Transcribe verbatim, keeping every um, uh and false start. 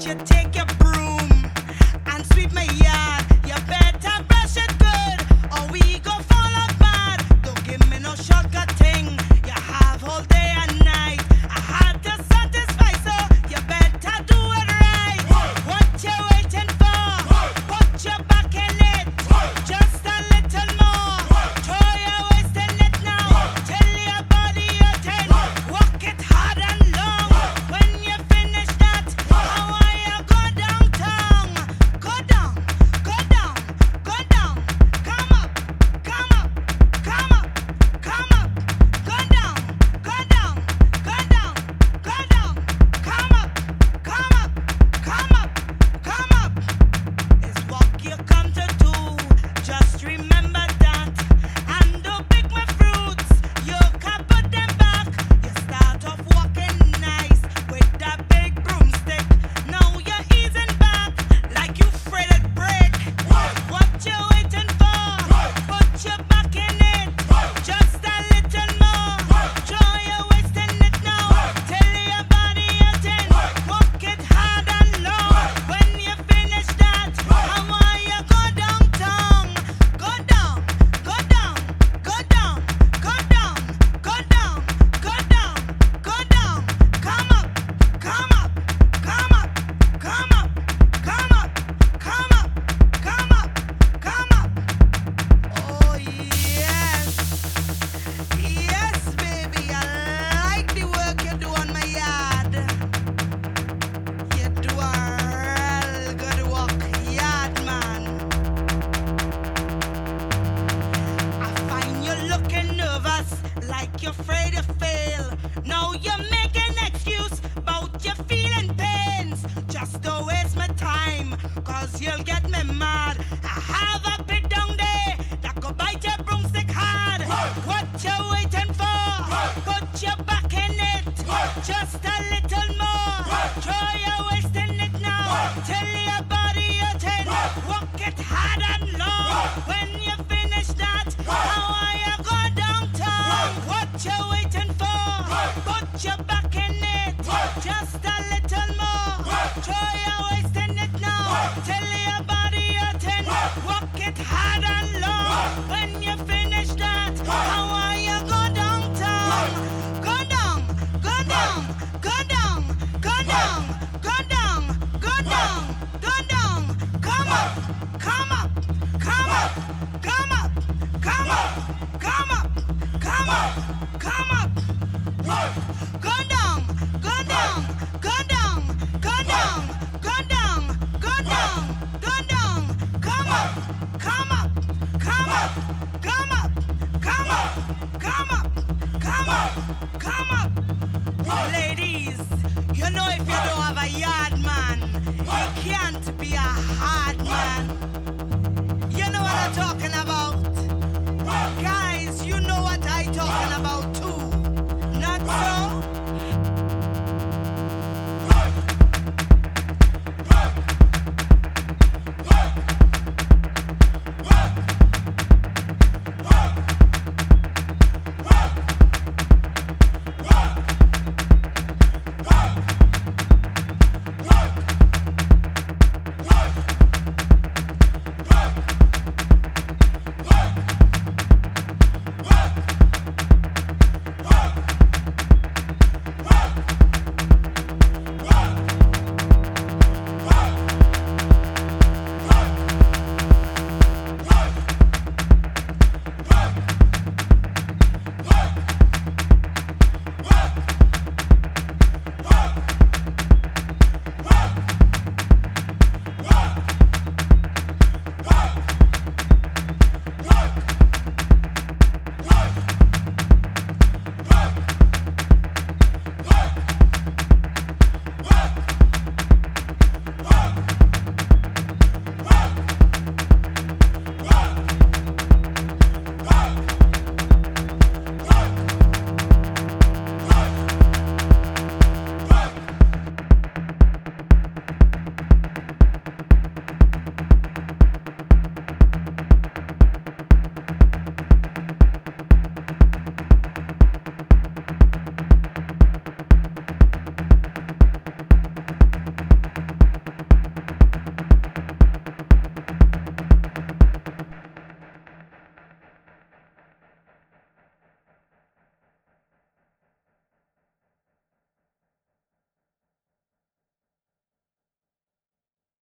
you take your broom and sweep my yard. You better brush it good, or we go fall apart. Don't give me no shortcut thing. You have all day and night. I had to satisfy, so you better do it right. What you waiting for? Put your back in it. Just a little more. Throw your waist in it now. Tell your body you're ten. Walk it hard and long. When you finish that, how are you go downtown? Go down, go down, go down. Come up, come up, come up, come up. Go down, go down, go down, go down. Come up, come up, come up, come up. It's what you come to do. Just remember that. And don't pick my fruits. You can put them back. You start off walking nice with that big broomstick. Now you're easing back like you fretted brick. What you waiting for? Put your back in it. Just a little more. Throw your waist in it now. Tell your body you're ten. Walk it hard and long. When you finish that, how are you go downtown? Go down, go down, go down, go down, go down, go down, go down. Come up, come up, come up, come up, come up, come up, come up, come up. Oh yes, yes, baby, I like the work you do on my yard. You do a real good work, yard man. I find you looking nervous, like you're afraid to fail. Now you're making excuse about your feeling pains. Just don't waste my time, cause you'll get me mad. I have a bit down there that could bite your broomstick hard. What you waiting for? Put your back in it. Just a little more. Throw your waist in it now. Tell your body you're ten. Walk it hard and long. When you finish that, how are you go downtown? What you waiting for? Put your back in it. Just a little more. Throw your waist in it now. Tell your body you're ten. Walk it hard and long. When you finish that, how are you go downtown? Go down, go down, go down, go down, go down, go down, go down. Come up, come up, come up, come up, come up, come up, come up, come up. Go down, go down, go down, go down, go down, go down, go down. Come up, come up, come up, come up, come up, come up, come up, come up. Ladies, you know if you don't have a yard man, he can't be a hard man. You know what I'm talking about?